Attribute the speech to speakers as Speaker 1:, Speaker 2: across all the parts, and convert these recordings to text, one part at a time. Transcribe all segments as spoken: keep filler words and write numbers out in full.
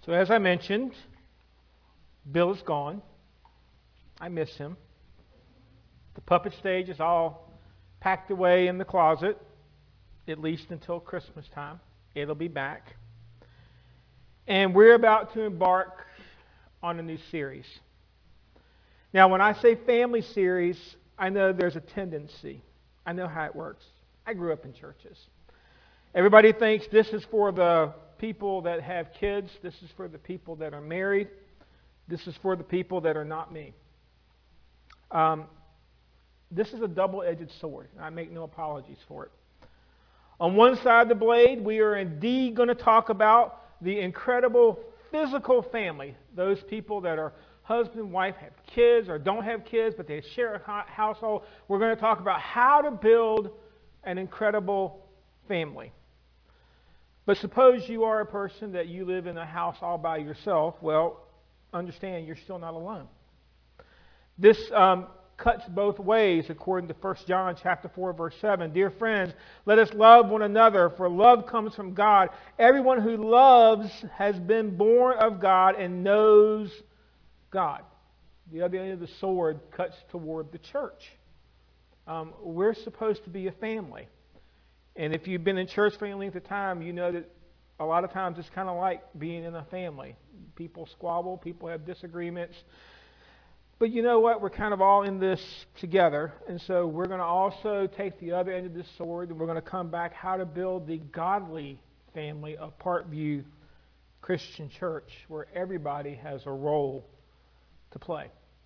Speaker 1: So as I mentioned, Bill is gone. I miss him. The puppet stage is all packed away in the closet, at least until Christmas time. It'll be back. And we're about to embark on a new series. Now, when I say family series, I know there's a tendency. I know how it works. I grew up in churches. Everybody thinks this is for the people that have kids. This is for the people that are married. This is for the people that are not me. Um, this is a double-edged sword, and I make no apologies for it. On one side of the blade, we are indeed going to talk about the incredible physical family, those people that are husband, wife, have kids, or don't have kids, but they share a household. We're going to talk about how to build an incredible family. But suppose you are a person that you live in a house all by yourself. Well, understand you're still not alone. This um, cuts both ways according to First John chapter four, verse seven. Dear friends, let us love one another, for love comes from God. Everyone who loves has been born of God and knows God. The other end of the sword cuts toward the church. Um, we're supposed to be a family. And if you've been in church for any length of time, you know that a lot of times it's kind of like being in a family. People squabble, people have disagreements. But you know what? We're kind of all in this together. And so we're going to also take the other end of this sword, and we're going to come back how to build the godly family of Parkview Christian Church, where everybody has a role to play.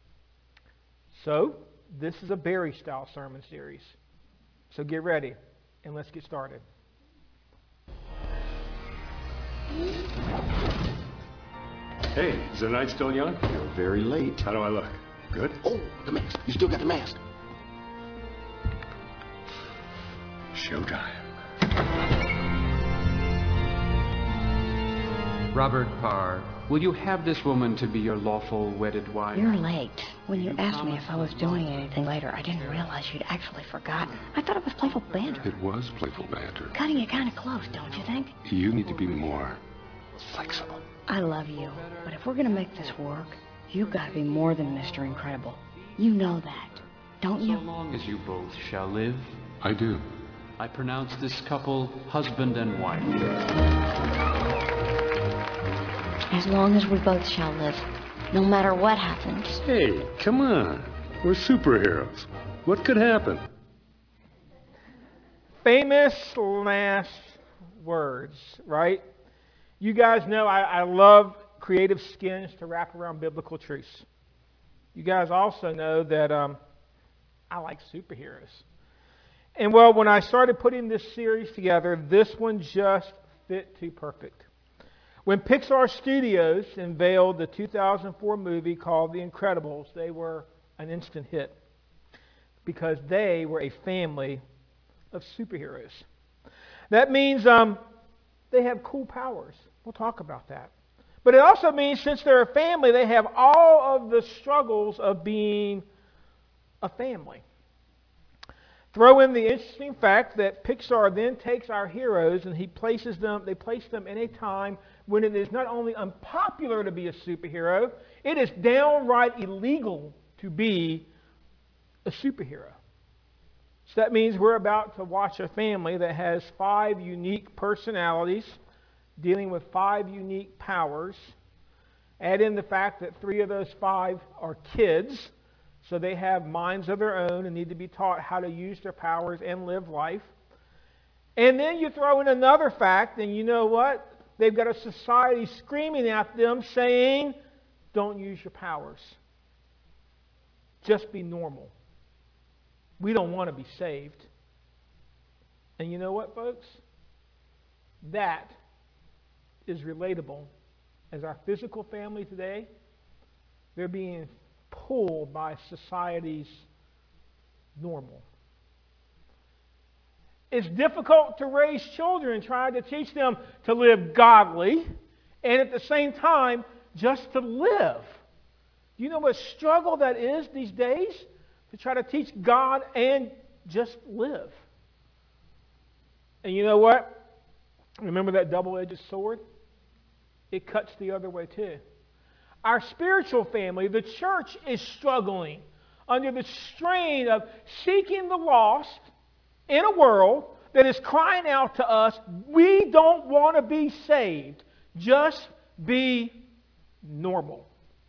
Speaker 1: So this is a Barry-style sermon series. So get ready. And let's get started.
Speaker 2: Hey, is the night still young?
Speaker 3: You're very late.
Speaker 2: How do I look? Good?
Speaker 3: Oh, the mask. You still got the mask.
Speaker 2: Showtime.
Speaker 4: Robert Parr, will you have this woman to be your lawful wedded wife?
Speaker 5: You're late. When you asked me if I was doing anything later, I didn't realize you'd actually forgotten. I thought it was playful banter.
Speaker 3: It was playful banter.
Speaker 5: Cutting it kind of close, don't you think?
Speaker 3: You need to be more flexible.
Speaker 5: I love you, but if we're gonna make this work, you gotta be more than Mister Incredible. You know that, don't you?
Speaker 4: So long as you both shall live,
Speaker 3: I do.
Speaker 4: I pronounce this couple husband and wife.
Speaker 5: As long as we both shall live, no matter what happens.
Speaker 2: Hey, come on. We're superheroes. What could happen?
Speaker 1: Famous last words, right? You guys know I, I love creative skins to wrap around biblical truths. You guys also know that um, I like superheroes. And well, when I started putting this series together, this one just fit too perfect. When Pixar Studios unveiled the two thousand four movie called The Incredibles, they were an instant hit because they were a family of superheroes. That means um, they have cool powers. We'll talk about that. But it also means since they're a family, they have all of the struggles of being a family. Throw in the interesting fact that Pixar then takes our heroes and he places them, they place them in a time when it is not only unpopular to be a superhero, it is downright illegal to be a superhero. So that means we're about to watch a family that has five unique personalities, dealing with five unique powers. Add in the fact that three of those five are kids, so they have minds of their own and need to be taught how to use their powers and live life. And then you throw in another fact, and you know what? They've got a society screaming at them saying, don't use your powers. Just be normal. We don't want to be saved. And you know what, folks? That is relatable as our physical family today. They're being pulled by society's normal. It's difficult to raise children trying to teach them to live godly and at the same time just to live. Do you know what struggle that is these days? To try to teach God and just live. And you know what? Remember that double-edged sword? it cuts the other way too. Our spiritual family, the church, is struggling under the strain of seeking the lost in a world that is crying out to us, we don't want to be saved. Just be normal.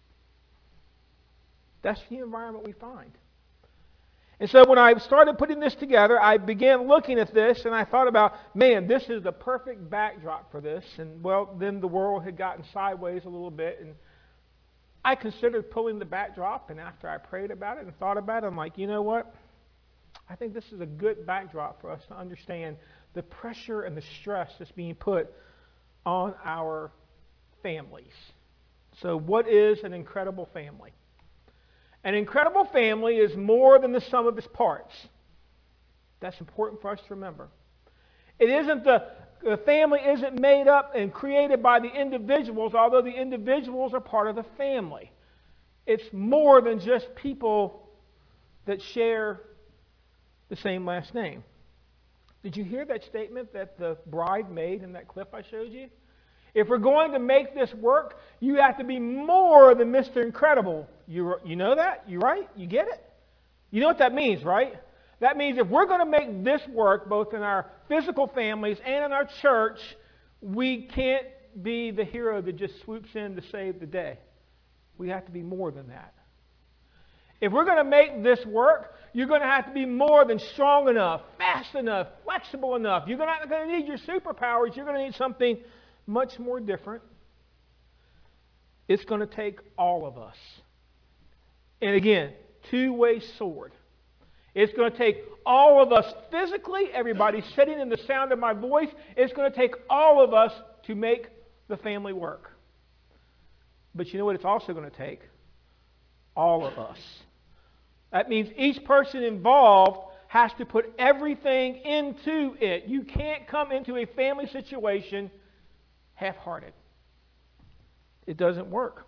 Speaker 1: That's the environment we find. And so when I started putting this together, I began looking at this and I thought about, man, this is the perfect backdrop for this. And well, then the world had gotten sideways a little bit, and I considered pulling the backdrop, and after I prayed about it and thought about it, I'm like, you know what? I think this is a good backdrop for us to understand the pressure and the stress that's being put on our families. So what is an incredible family? An incredible family is more than the sum of its parts. That's important for us to remember. It isn't the, the family isn't made up and created by the individuals, although the individuals are part of the family. It's more than just people that share the same last name. Did you hear that statement that the bride made in that clip I showed you? If we're going to make this work, you have to be more than Mister Incredible. You, you know that? You right? You get it? You know what that means, right? That means if we're going to make this work, both in our physical families and in our church, we can't be the hero that just swoops in to save the day. We have to be more than that. If we're going to make this work, you're going to have to be more than strong enough, fast enough, flexible enough. You're not going to need your superpowers. You're going to need something much more different. It's going to take all of us. And again, two-way sword. It's going to take all of us physically, everybody sitting in the sound of my voice. It's going to take all of us to make the family work. But you know what it's also going to take? All of us. That means each person involved has to put everything into it. You can't come into a family situation half-hearted. It doesn't work.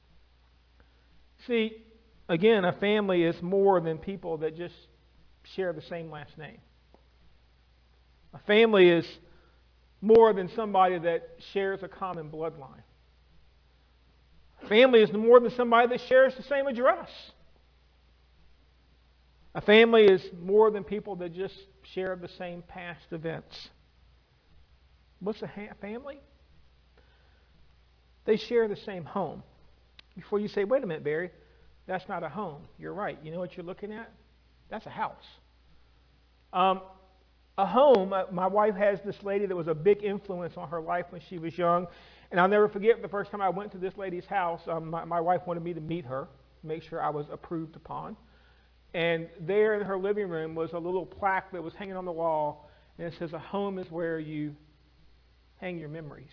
Speaker 1: See, again, a family is more than people that just share the same last name. A family is more than somebody that shares a common bloodline. A family is more than somebody that shares the same address. A family is more than people that just share the same past events. What's a ha- family? They share the same home. Before you say, wait a minute, Barry, that's not a home. You're right. You know what you're looking at? That's a house. Um, a home, uh, my wife has this lady that was a big influence on her life when she was young. And I'll never forget the first time I went to this lady's house, um, my, my wife wanted me to meet her, make sure I was approved upon. And there in her living room was a little plaque that was hanging on the wall, and it says, a home is where you hang your memories.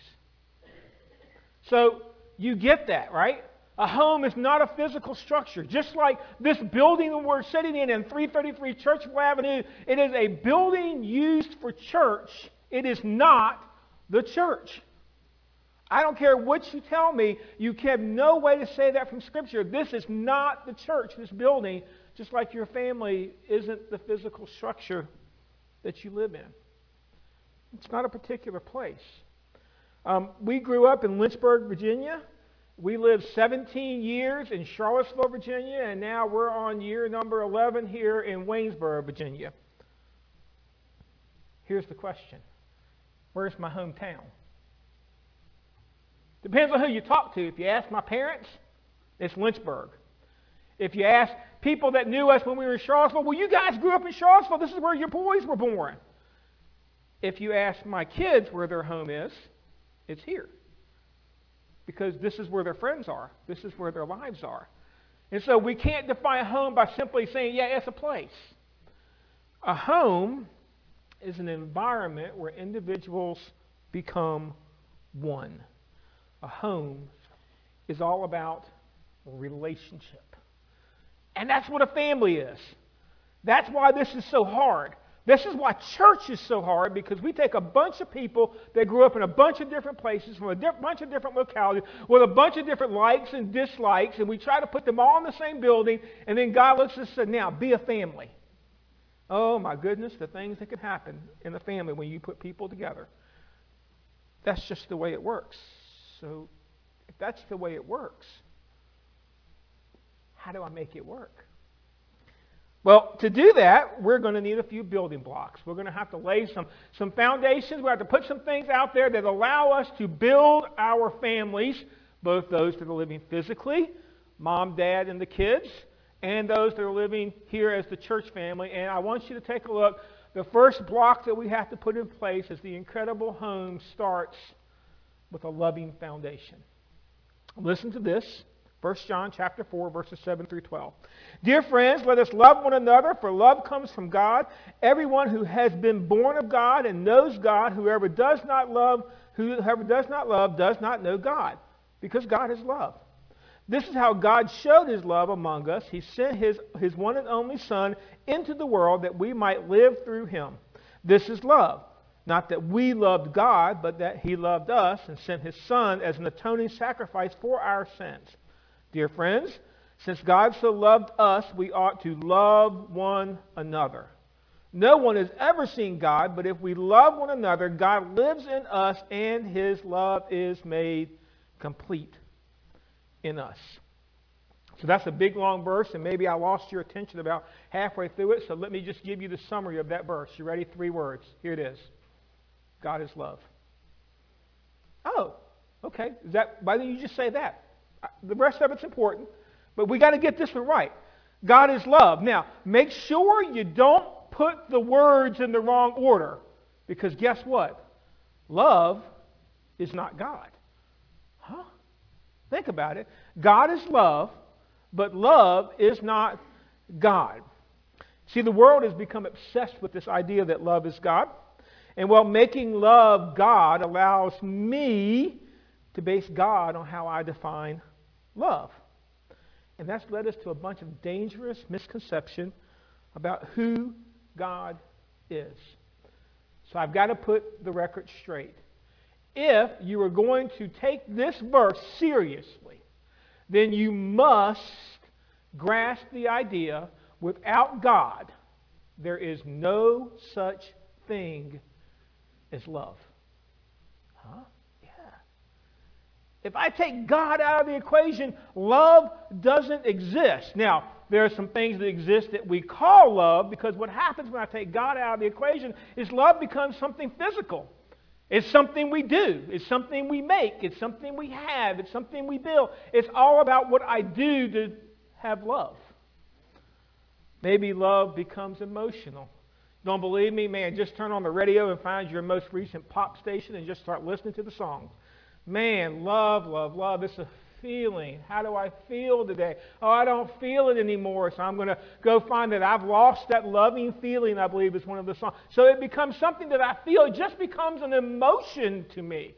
Speaker 1: So you get that, right? A home is not a physical structure. Just like this building that we're sitting in in three thirty-three Churchill Avenue, it is a building used for church. It is not the church. I don't care what you tell me, you have no way to say that from Scripture. This is not the church, this building, just like your family isn't the physical structure that you live in. It's not a particular place. Um, we grew up in Lynchburg, Virginia. We lived seventeen years in Charlottesville, Virginia, and now we're on year number eleven here in Waynesboro, Virginia. Here's the question. Where's my hometown? Depends on who you talk to. If you ask my parents, it's Lynchburg. If you ask people that knew us when we were in Charlottesville, well, you guys grew up in Charlottesville. This is where your boys were born. If you ask my kids where their home is, it's here. Because this is where their friends are. This is where their lives are. And so we can't define home by simply saying, yeah, it's a place. A home is an environment where individuals become one. A home is all about relationship. And that's what a family is. That's why this is so hard. This is why church is so hard, because we take a bunch of people that grew up in a bunch of different places, from a di- bunch of different localities, with a bunch of different likes and dislikes, and we try to put them all in the same building, and then God looks at us and says, now, be a family. Oh, my goodness, the things that can happen in a family when you put people together. That's just the way it works. So if that's the way it works, how do I make it work? Well, to do that, we're going to need a few building blocks. We're going to have to lay some, some foundations. We have to put some things out there that allow us to build our families, both those that are living physically, mom, dad, and the kids, and those that are living here as the church family. And I want you to take a look. The first block that we have to put in place is the incredible home starts with a loving foundation. Listen to this. First John chapter four, verses seven through twelve. Dear friends, let us love one another, for love comes from God. Everyone who has been born of God and knows God, whoever does not love, whoever does not love does not know God, because God is love. This is how God showed his love among us. He sent his, his one and only Son into the world that we might live through him. This is love. Not that we loved God, but that he loved us and sent his Son as an atoning sacrifice for our sins. Dear friends, since God so loved us, we ought to love one another. No one has ever seen God, but if we love one another, God lives in us and his love is made complete in us. So that's a big, long verse, and maybe I lost your attention about halfway through it, so let me just give you the summary of that verse. You ready? Three words. Here it is. God is love. Oh, okay. Is that, why didn't you just say that? The rest of it's important, but we got to get this one right. God is love. Now, make sure you don't put the words in the wrong order, because guess what? Love is not God. Huh? Think about it. God is love, but love is not God. See, the world has become obsessed with this idea that love is God. And while making love God allows me to base God on how I define love. And that's led us to a bunch of dangerous misconception about who God is. So I've got to put the record straight. If you are going to take this verse seriously, then you must grasp the idea without God, there is no such thing as love. Huh? Yeah. If I take God out of the equation, love doesn't exist. Now, there are some things that exist that we call love, because what happens when I take God out of the equation is love becomes something physical. It's something we do. It's something we make. It's something we have. It's something we build. It's all about what I do to have love. Maybe love becomes emotional. Don't believe me? Man, just turn on the radio and find your most recent pop station and just start listening to the songs. Man, love, love, love. It's a feeling. How do I feel today? Oh, I don't feel it anymore, so I'm going to go find that I've lost that loving feeling, I believe is one of the songs. So it becomes something that I feel. It just becomes an emotion to me.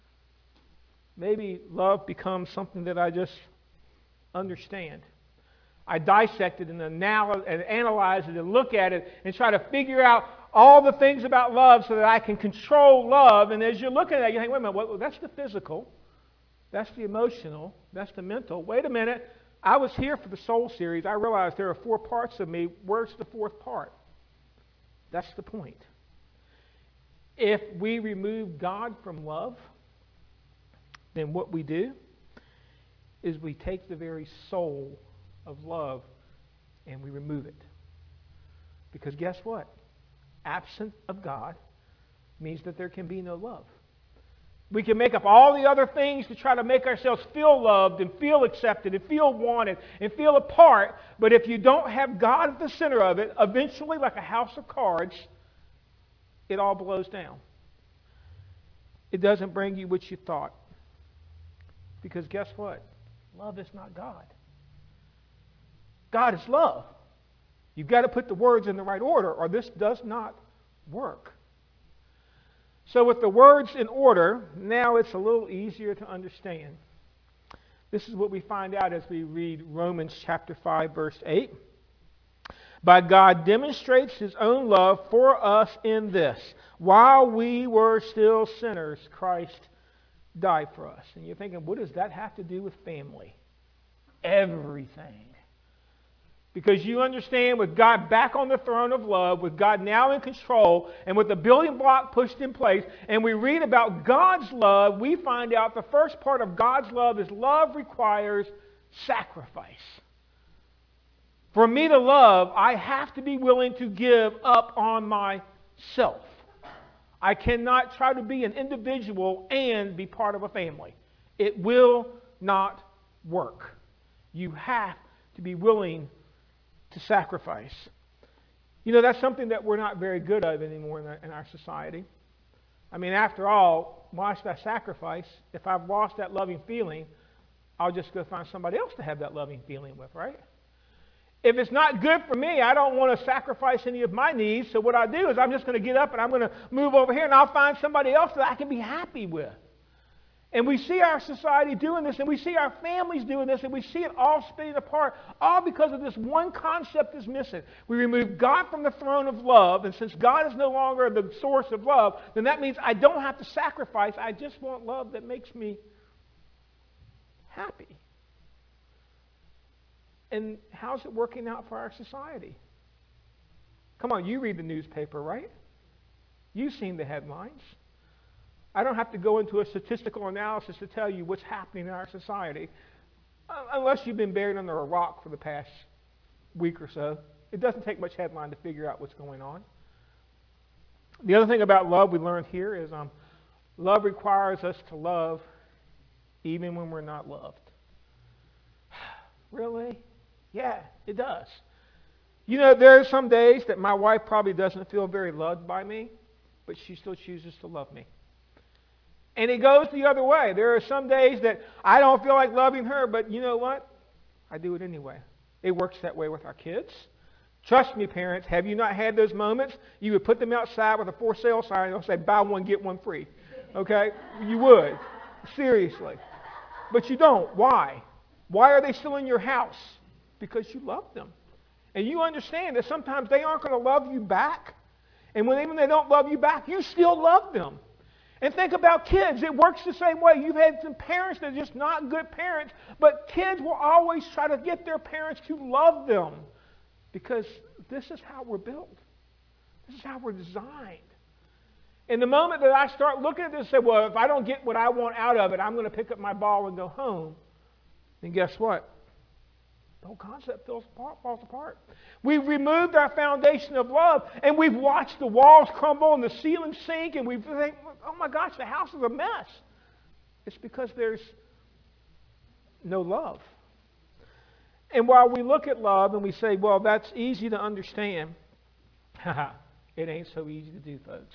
Speaker 1: Maybe love becomes something that I just understand. I dissect it and, anal- and analyze it and look at it and try to figure out all the things about love so that I can control love. And as you're looking at it, you think, wait a minute, what, that's the physical. That's the emotional. That's the mental. Wait a minute. I was here for the Soul series. I realized there are four parts of me. Where's the fourth part? That's the point. If we remove God from love, then what we do is we take the very soul of love and we remove it. Because guess what? Absent of God means that there can be no love. We can make up all the other things to try to make ourselves feel loved and feel accepted and feel wanted and feel a part, but if you don't have God at the center of it, eventually, like a house of cards, it all blows down. It doesn't bring you what you thought. Because guess what? Love is not God. God is love. You've got to put the words in the right order, or this does not work. So with the words in order, now it's a little easier to understand. This is what we find out as we read Romans chapter five, verse eight. But God demonstrates his own love for us in this: while we were still sinners, Christ died for us. And you're thinking, what does that have to do with family? Everything. Because you understand, with God back on the throne of love, with God now in control, and with the building block pushed in place, and we read about God's love, we find out the first part of God's love is love requires sacrifice. For me to love, I have to be willing to give up on myself. I cannot try to be an individual and be part of a family. It will not work. You have to be willing to sacrifice. You know, that's something that we're not very good at anymore in our, in our society. I mean, after all, why should I sacrifice? If I've lost that loving feeling, I'll just go find somebody else to have that loving feeling with, right? If it's not good for me, I don't want to sacrifice any of my needs, so what I do is I'm just going to get up and I'm going to move over here and I'll find somebody else that I can be happy with. And we see our society doing this, and we see our families doing this, and we see it all spinning apart, all because of this one concept is missing. We remove God from the throne of love, and since God is no longer the source of love, then that means I don't have to sacrifice. I just want love that makes me happy. And how's it working out for our society? Come on, you read the newspaper, right? You've seen the headlines. I don't have to go into a statistical analysis to tell you what's happening in our society. Uh, unless you've been buried under a rock for the past week or so. It doesn't take much headline to figure out what's going on. The other thing about love we learned here is um, love requires us to love even when we're not loved. Really? Yeah, it does. You know, there are some days that my wife probably doesn't feel very loved by me, but she still chooses to love me. And it goes the other way. There are some days that I don't feel like loving her, but you know what? I do it anyway. It works that way with our kids. Trust me, parents, have you not had those moments? You would put them outside with a for sale sign and they'll say, buy one, get one free. Okay? You would. Seriously. But you don't. Why? Why are they still in your house? Because you love them. And you understand that sometimes they aren't going to love you back. And when even they don't love you back, you still love them. And think about kids. It works the same way. You've had some parents that are just not good parents, but kids will always try to get their parents to love them because this is how we're built. This is how we're designed. And the moment that I start looking at this and say, well, if I don't get what I want out of it, I'm going to pick up my ball and go home, then guess what? The whole concept falls apart, falls apart. We've removed our foundation of love, and we've watched the walls crumble and the ceiling sink, and we think, oh my gosh, the house is a mess. It's because there's no love. And while we look at love and we say, well, that's easy to understand, it ain't so easy to do, folks.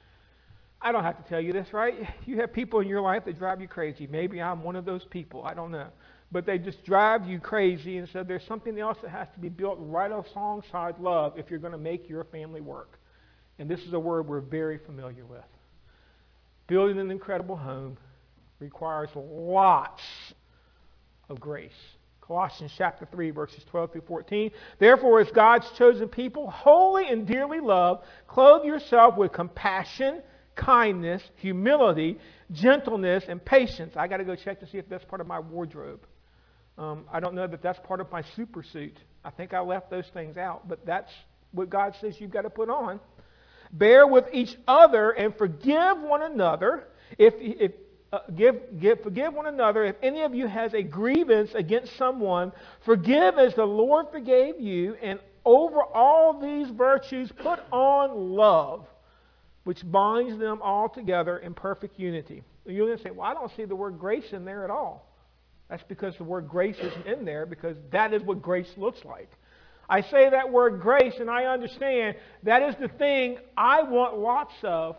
Speaker 1: I don't have to tell you this, right? You have people in your life that drive you crazy. Maybe I'm one of those people. I don't know. But they just drive you crazy, and so there's something else that has to be built right alongside love if you're going to make your family work. And this is a word we're very familiar with. Building an incredible home requires lots of grace. Colossians chapter three, verses twelve through fourteen. Therefore, as God's chosen people, holy and dearly loved, clothe yourself with compassion, kindness, humility, gentleness, and patience. I got to go check to see if that's part of my wardrobe. Um, I don't know that that's part of my super suit. I think I left those things out, but that's what God says you've got to put on. Bear with each other and forgive one another. If, if uh, give, give, forgive one another. If any of you has a grievance against someone, forgive as the Lord forgave you. And over all these virtues, put on love, which binds them all together in perfect unity. You're going to say, well, I don't see the word grace in there at all. That's because the word grace isn't in there, because that is what grace looks like. I say that word grace, and I understand that is the thing I want lots of,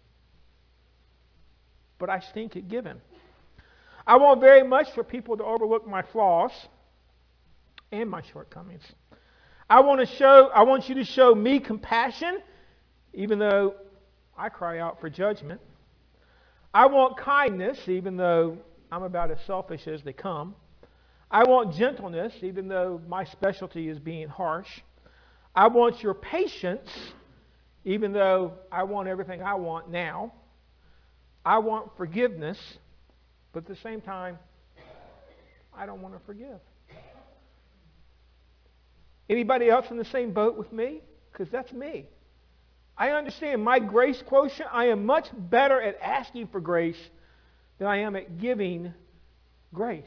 Speaker 1: but I stink at giving. I want very much for people to overlook my flaws and my shortcomings. I want to show, I want you to show me compassion, even though I cry out for judgment. I want kindness, even though I'm about as selfish as they come. I want gentleness, even though my specialty is being harsh. I want your patience, even though I want everything I want now. I want forgiveness, but at the same time, I don't want to forgive. Anybody else in the same boat with me? Because that's me. I understand my grace quotient. I am much better at asking for grace than I am at giving grace.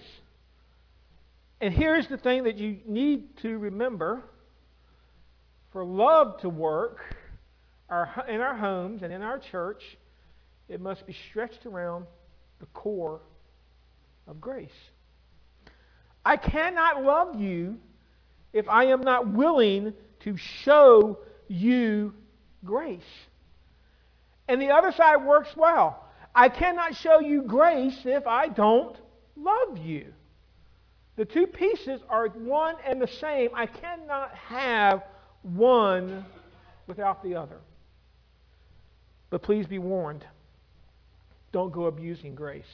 Speaker 1: And here's the thing that you need to remember. For love to work our, in our homes and in our church, it must be stretched around the core of grace. I cannot love you if I am not willing to show you grace. And the other side works well. I cannot show you grace if I don't love you. The two pieces are one and the same. I cannot have one without the other. But please be warned. Don't go abusing grace.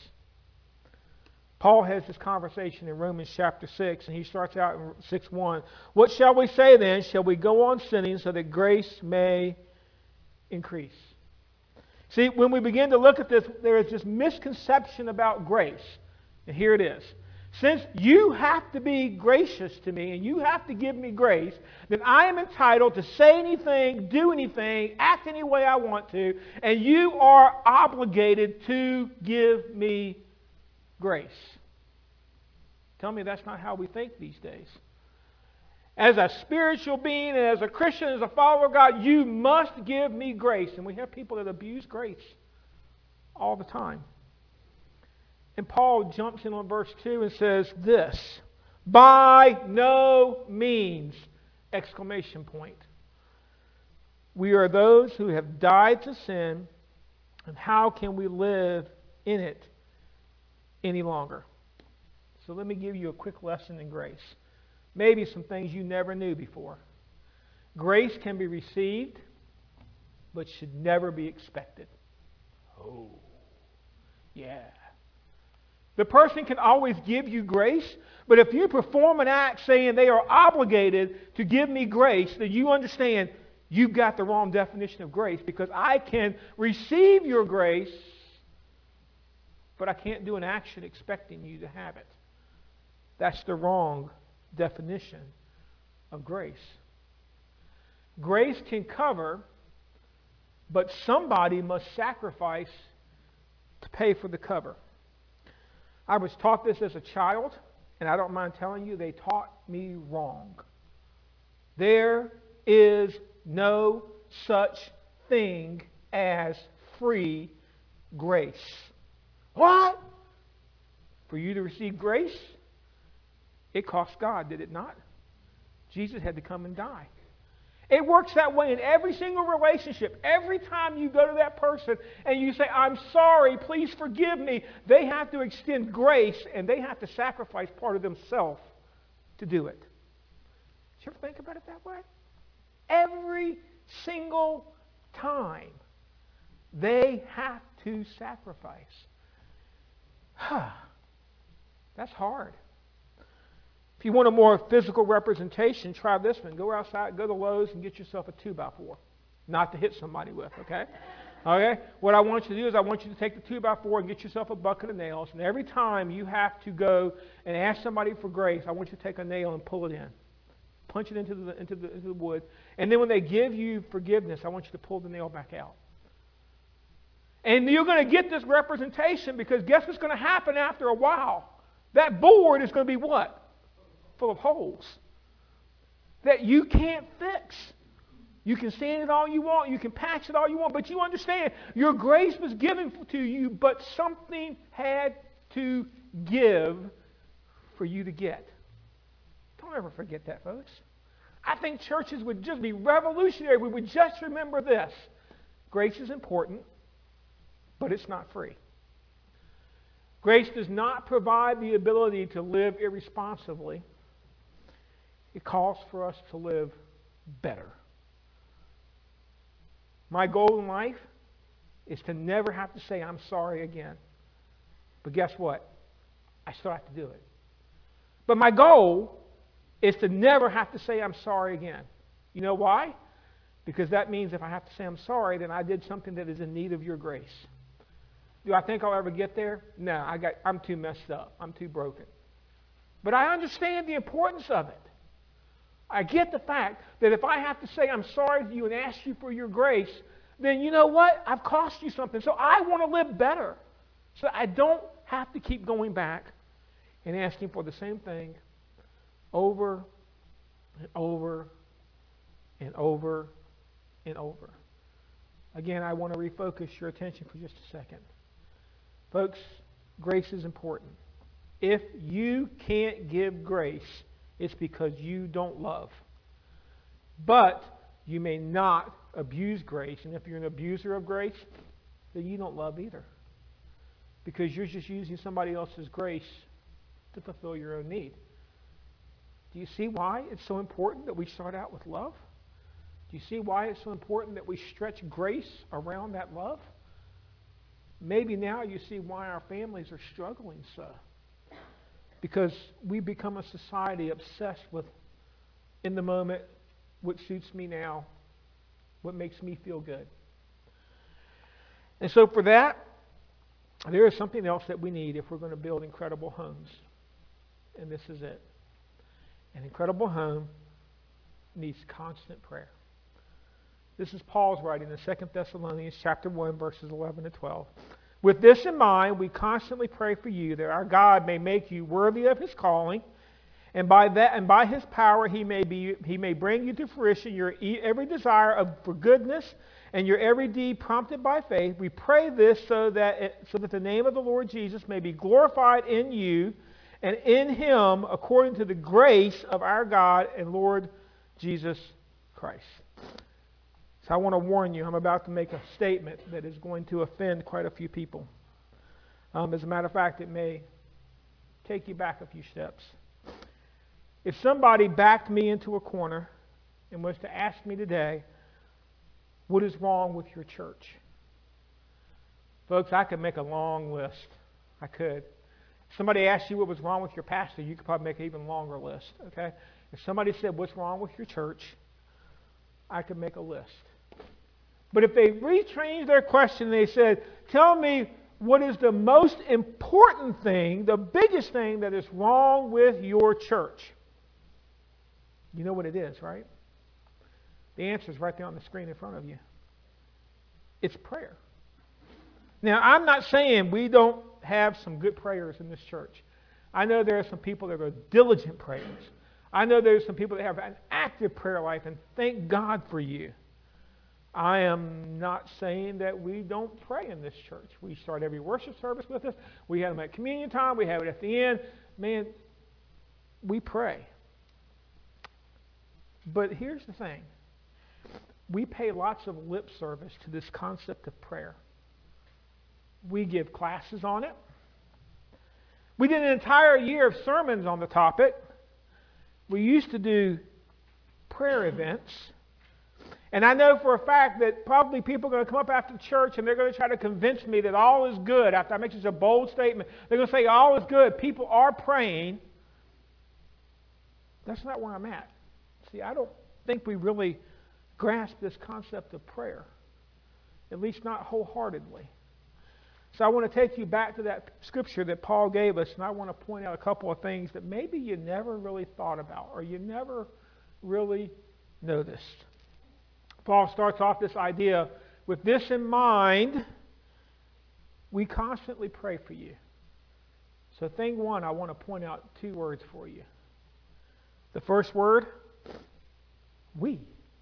Speaker 1: Paul has this conversation in Romans chapter six, and he starts out in six one. What shall we say then? Shall we go on sinning so that grace may increase? See, when we begin to look at this, there is this misconception about grace. And here it is. Since you have to be gracious to me and you have to give me grace, then I am entitled to say anything, do anything, act any way I want to, and you are obligated to give me grace. Tell me that's not how we think these days. As a spiritual being and as a Christian, as a follower of God, you must give me grace. And we have people that abuse grace all the time. And Paul jumps in on verse two and says this, by no means, exclamation point. We are those who have died to sin, and how can we live in it any longer? So let me give you a quick lesson in grace. Maybe some things you never knew before. Grace can be received, but should never be expected. Oh, yeah. The person can always give you grace, but if you perform an act saying they are obligated to give me grace, then you understand you've got the wrong definition of grace, because I can receive your grace, but I can't do an action expecting you to have it. That's the wrong definition of grace. Grace can cover, but somebody must sacrifice to pay for the cover. I was taught this as a child, and I don't mind telling you, they taught me wrong. There is no such thing as free grace. What? For you to receive grace, it cost God, did it not? Jesus had to come and die. It works that way in every single relationship. Every time you go to that person and you say, I'm sorry, please forgive me, they have to extend grace, and they have to sacrifice part of themselves to do it. Did you ever think about it that way? Every single time they have to sacrifice. That's hard. If you want a more physical representation, try this one. Go outside, go to Lowe's, and get yourself a two by four. Not to hit somebody with, okay? Okay? What I want you to do is I want you to take the two by four and get yourself a bucket of nails. And every time you have to go and ask somebody for grace, I want you to take a nail and pull it in. Punch it into the, into the, into the wood. And then when they give you forgiveness, I want you to pull the nail back out. And you're going to get this representation, because guess what's going to happen after a while? That board is going to be what? Full of holes that you can't fix. You can sand it all you want, you can patch it all you want, but you understand your grace was given to you, but something had to give for you to get. Don't ever forget that, folks. I think churches would just be revolutionary. We would just remember this. Grace is important, but it's not free. Grace does not provide the ability to live irresponsibly. It calls for us to live better. My goal in life is to never have to say I'm sorry again. But guess what? I still have to do it. But my goal is to never have to say I'm sorry again. You know why? Because that means if I have to say I'm sorry, then I did something that is in need of your grace. Do I think I'll ever get there? No, I got, I'm too messed up. I'm too broken. But I understand the importance of it. I get the fact that if I have to say I'm sorry to you and ask you for your grace, then you know what? I've cost you something. So I want to live better. So I don't have to keep going back and asking for the same thing over and over and over and over. Again, I want to refocus your attention for just a second. Folks, grace is important. If you can't give grace, it's because you don't love. But you may not abuse grace. And if you're an abuser of grace, then you don't love either. Because you're just using somebody else's grace to fulfill your own need. Do you see why it's so important that we start out with love? Do you see why it's so important that we stretch grace around that love? Maybe now you see why our families are struggling so. Because we become a society obsessed with, in the moment, what suits me now, what makes me feel good. And so for that, there is something else that we need if we're going to build incredible homes. And this is it. An incredible home needs constant prayer. This is Paul's writing in Second Thessalonians chapter one, verses eleven to twelve. With this in mind, we constantly pray for you that our God may make you worthy of his calling, and by that and by his power he may be he may bring you to fruition your every desire of for goodness and your every deed prompted by faith. We pray this so that it, so that the name of the Lord Jesus may be glorified in you and in him according to the grace of our God and Lord Jesus Christ. So I want to warn you, I'm about to make a statement that is going to offend quite a few people. Um, as a matter of fact, it may take you back a few steps. If somebody backed me into a corner and was to ask me today, what is wrong with your church? Folks, I could make a long list. I could. If somebody asked you what was wrong with your pastor, you could probably make an even longer list. Okay? If somebody said, what's wrong with your church? I could make a list. But if they retrained their question and they said, tell me what is the most important thing, the biggest thing that is wrong with your church? You know what it is, right? The answer is right there on the screen in front of you. It's prayer. Now, I'm not saying we don't have some good prayers in this church. I know there are some people that are diligent prayers. I know there's some people that have an active prayer life, and thank God for you. I am not saying that we don't pray in this church. We start every worship service with us. We have them at communion time. We have it at the end. Man, we pray. But here's the thing. We pay lots of lip service to this concept of prayer. We give classes on it. We did an entire year of sermons on the topic. We used to do prayer events. And I know for a fact that probably people are going to come up after church and they're going to try to convince me that all is good. After I make such a bold statement, they're going to say all is good. People are praying. That's not where I'm at. See, I don't think we really grasp this concept of prayer, at least not wholeheartedly. So I want to take you back to that scripture that Paul gave us, and I want to point out a couple of things that maybe you never really thought about or you never really noticed. Paul starts off this idea, with this in mind, we constantly pray for you. So thing one, I want to point out two words for you. The first word, we.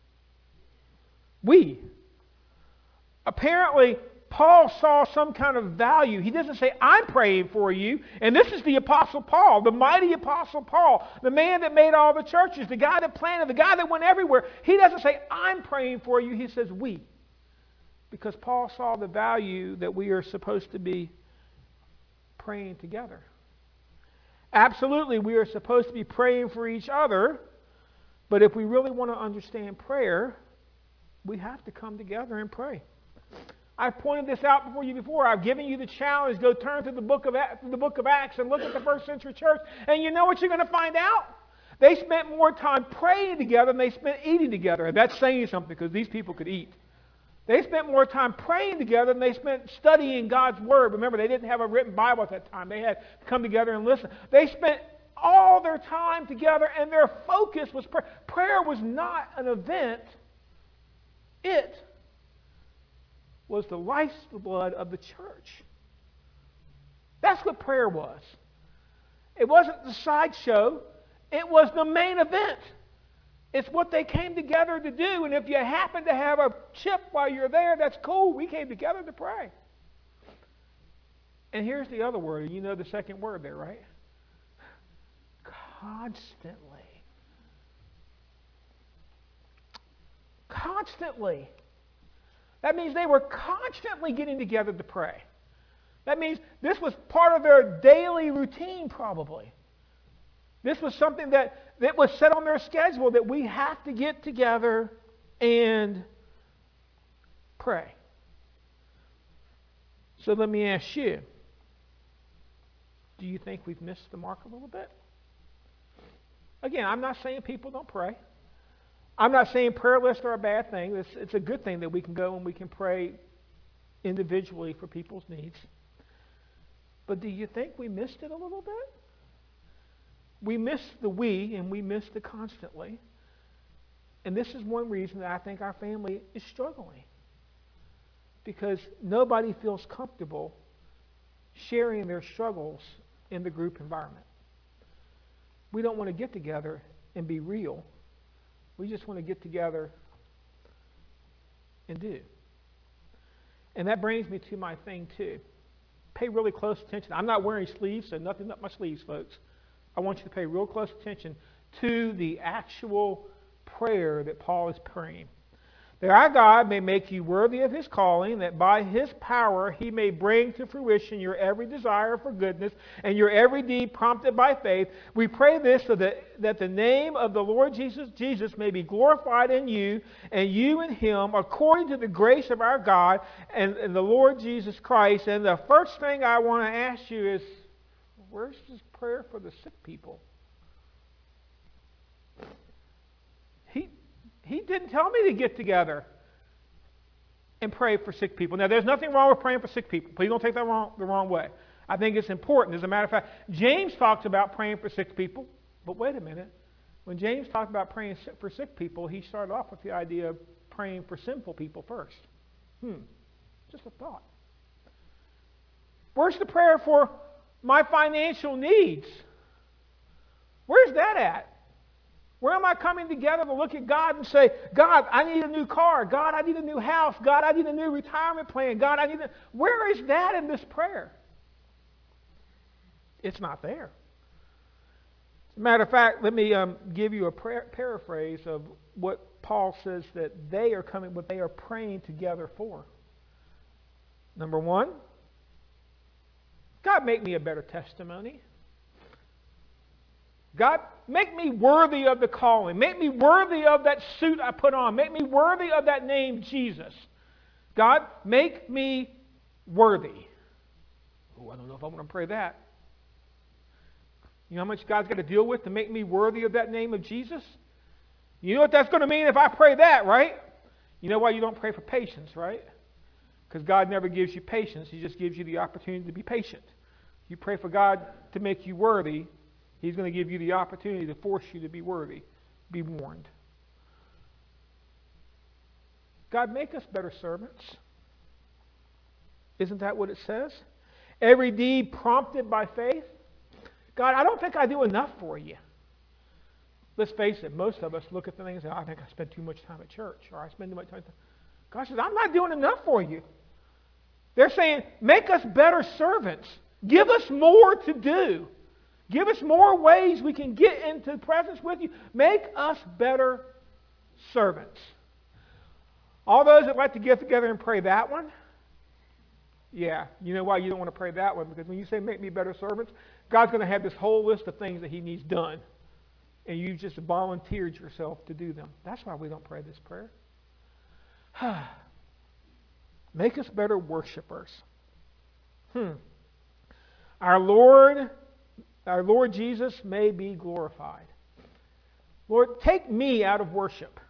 Speaker 1: We. Apparently, Paul saw some kind of value. He doesn't say, I'm praying for you. And this is the Apostle Paul, the mighty Apostle Paul, the man that made all the churches, the guy that planted, the guy that went everywhere. He doesn't say, I'm praying for you. He says, we. Because Paul saw the value that we are supposed to be praying together. Absolutely, we are supposed to be praying for each other. But if we really want to understand prayer, we have to come together and pray. I've pointed this out before you before. I've given you the challenge. Go turn to the book of the book of Acts and look at the first century church. And you know what you're going to find out? They spent more time praying together than they spent eating together. And that's saying something because these people could eat. They spent more time praying together than they spent studying God's Word. Remember, they didn't have a written Bible at that time. They had to come together and listen. They spent all their time together, and their focus was prayer. Prayer was not an event. It was the lifeblood of the church. That's what prayer was. It wasn't the sideshow. It was the main event. It's what they came together to do. And if you happen to have a chip while you're there, that's cool. We came together to pray. And here's the other word. You know the second word there, right? Constantly. Constantly. That means they were constantly getting together to pray. That means this was part of their daily routine, probably. This was something that, that was set on their schedule, that we have to get together and pray. So let me ask you, do you think we've missed the mark a little bit? Again, I'm not saying people don't pray. I'm not saying prayer lists are a bad thing. It's, it's a good thing that we can go and we can pray individually for people's needs. But do you think we missed it a little bit? We missed the we and we missed the constantly. And this is one reason that I think our family is struggling. Because nobody feels comfortable sharing their struggles in the group environment. We don't want to get together and be real. We just want to get together and do. And that brings me to my thing too. Pay really close attention. I'm not wearing sleeves, so nothing up my sleeves, folks. I want you to pay real close attention to the actual prayer that Paul is praying. That our God may make you worthy of his calling, that by his power he may bring to fruition your every desire for goodness and your every deed prompted by faith. We pray this so that, that the name of the Lord Jesus, Jesus may be glorified in you and you in him according to the grace of our God and, and the Lord Jesus Christ. And the first thing I want to ask you is, where's this prayer for the sick people? He He didn't tell me to get together and pray for sick people. Now, there's nothing wrong with praying for sick people. Please don't take that wrong, the wrong way. I think it's important. As a matter of fact, James talks about praying for sick people. But wait a minute. When James talked about praying for sick people, he started off with the idea of praying for sinful people first. Hmm. Just a thought. Where's the prayer for my financial needs? Where's that at? Where am I coming together to look at God and say, God, I need a new car. God, I need a new house. God, I need a new retirement plan. God, I need a... Where is that in this prayer? It's not there. As a matter of fact, let me um, give you a pra- paraphrase of what Paul says that they are coming, what they are praying together for. Number one, God, make me a better testimony. God, make me worthy of the calling. Make me worthy of that suit I put on. Make me worthy of that name, Jesus. God, make me worthy. Oh, I don't know if I want to pray that. You know how much God's got to deal with to make me worthy of that name of Jesus? You know what that's going to mean if I pray that, right? You know why you don't pray for patience, right? Because God never gives you patience. He just gives you the opportunity to be patient. You pray for God to make you worthy. He's going to give you the opportunity to force you to be worthy. Be warned. God, make us better servants. Isn't that what it says? Every deed prompted by faith. God, I don't think I do enough for you. Let's face it, most of us look at the things and say, I think I spend too much time at church, or I spend too much time. God says, I'm not doing enough for you. They're saying, make us better servants. Give us more to do. Give us more ways we can get into the presence with you. Make us better servants. All those that like to get together and pray that one, yeah, you know why you don't want to pray that one? Because when you say make me better servants, God's going to have this whole list of things that he needs done. And you just volunteered yourself to do them. That's why we don't pray this prayer. Make us better worshipers. Hmm. Our Lord... Our Lord Jesus may be glorified. Lord, take me out of worship.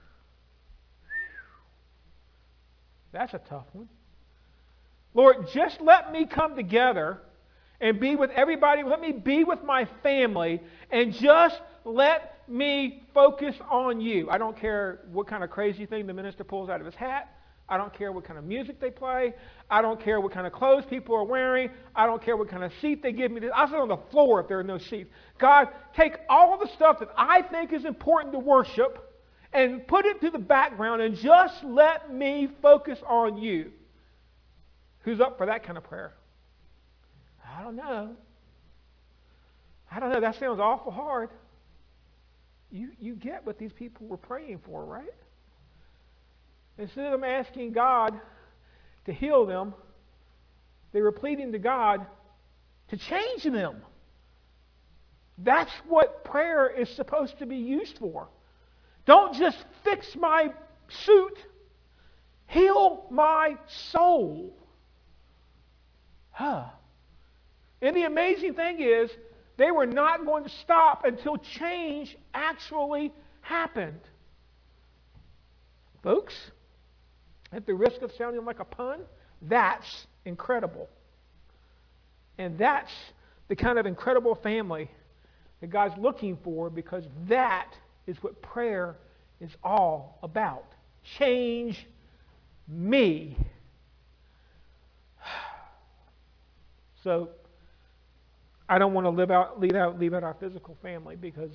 Speaker 1: That's a tough one. Lord, just let me come together and be with everybody. Let me be with my family and just let me focus on you. I don't care what kind of crazy thing the minister pulls out of his hat. I don't care what kind of music they play. I don't care what kind of clothes people are wearing. I don't care what kind of seat they give me. I'll sit on the floor if there are no seats. God, take all of the stuff that I think is important to worship and put it to the background and just let me focus on you. Who's up for that kind of prayer? I don't know. I don't know. That sounds awful hard. You, you get what these people were praying for, right? Instead of them asking God to heal them, they were pleading to God to change them. That's what prayer is supposed to be used for. Don't just fix my suit. Heal my soul. Huh. And the amazing thing is, they were not going to stop until change actually happened. Folks, at the risk of sounding like a pun, that's incredible. And that's the kind of incredible family that God's looking for, because that is what prayer is all about. Change me. So, I don't want to live out, leave out, leave out our physical family, because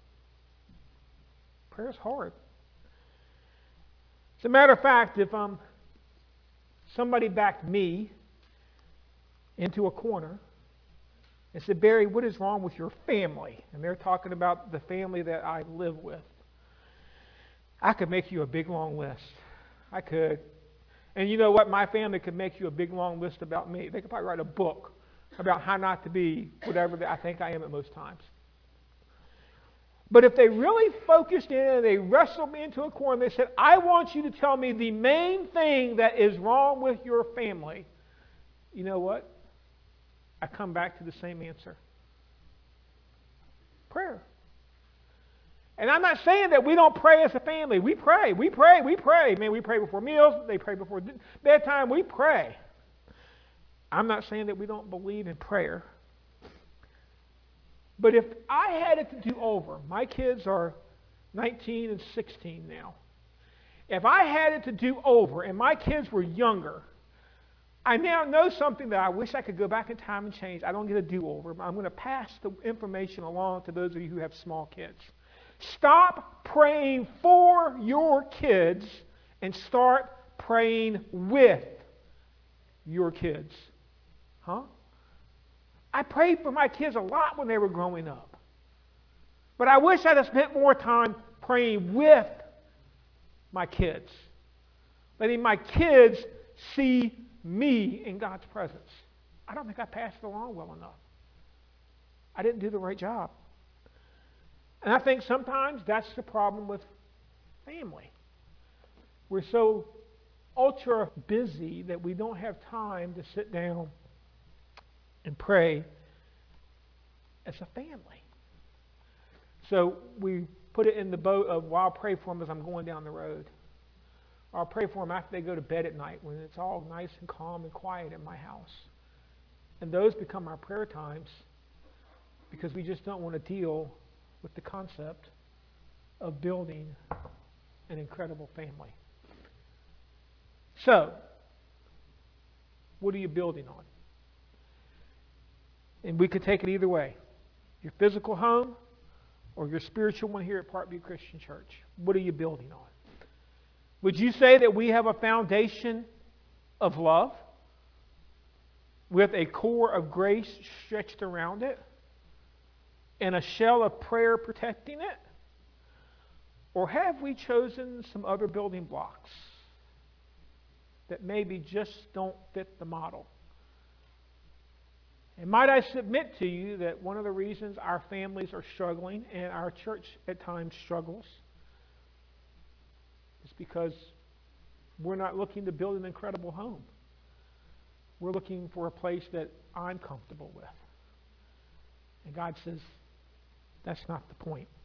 Speaker 1: prayer is hard. As a matter of fact, if um, somebody backed me into a corner and said, Barry, what is wrong with your family? And they're talking about the family that I live with. I could make you a big, long list. I could. And you know what? My family could make you a big, long list about me. They could probably write a book about how not to be whatever I think I am at most times. But if they really focused in and they wrestled me into a corner and they said, I want you to tell me the main thing that is wrong with your family, you know what? I come back to the same answer. Prayer. And I'm not saying that we don't pray as a family. We pray, we pray, we pray. Man, we pray before meals, they pray before bedtime, we pray. I'm not saying that we don't believe in prayer. But if I had it to do over, my kids are nineteen and sixteen now. If I had it to do over and my kids were younger, I now know something that I wish I could go back in time and change. I don't get a do-over, but I'm going to pass the information along to those of you who have small kids. Stop praying for your kids and start praying with your kids. Huh? I prayed for my kids a lot when they were growing up. But I wish I'd have spent more time praying with my kids. Letting my kids see me in God's presence. I don't think I passed it along well enough. I didn't do the right job. And I think sometimes that's the problem with family. We're so ultra busy that we don't have time to sit down and pray as a family. So we put it in the boat of, well, I'll pray for them as I'm going down the road. Or I'll pray for them after they go to bed at night when it's all nice and calm and quiet in my house. And those become our prayer times because we just don't want to deal with the concept of building an incredible family. So, what are you building on? And we could take it either way. Your physical home or your spiritual one here at Parkview Christian Church. What are you building on? Would you say that we have a foundation of love with a core of grace stretched around it and a shell of prayer protecting it? Or have we chosen some other building blocks that maybe just don't fit the model? And might I submit to you that one of the reasons our families are struggling and our church at times struggles is because we're not looking to build an incredible home. We're looking for a place that I'm comfortable with. And God says, that's not the point.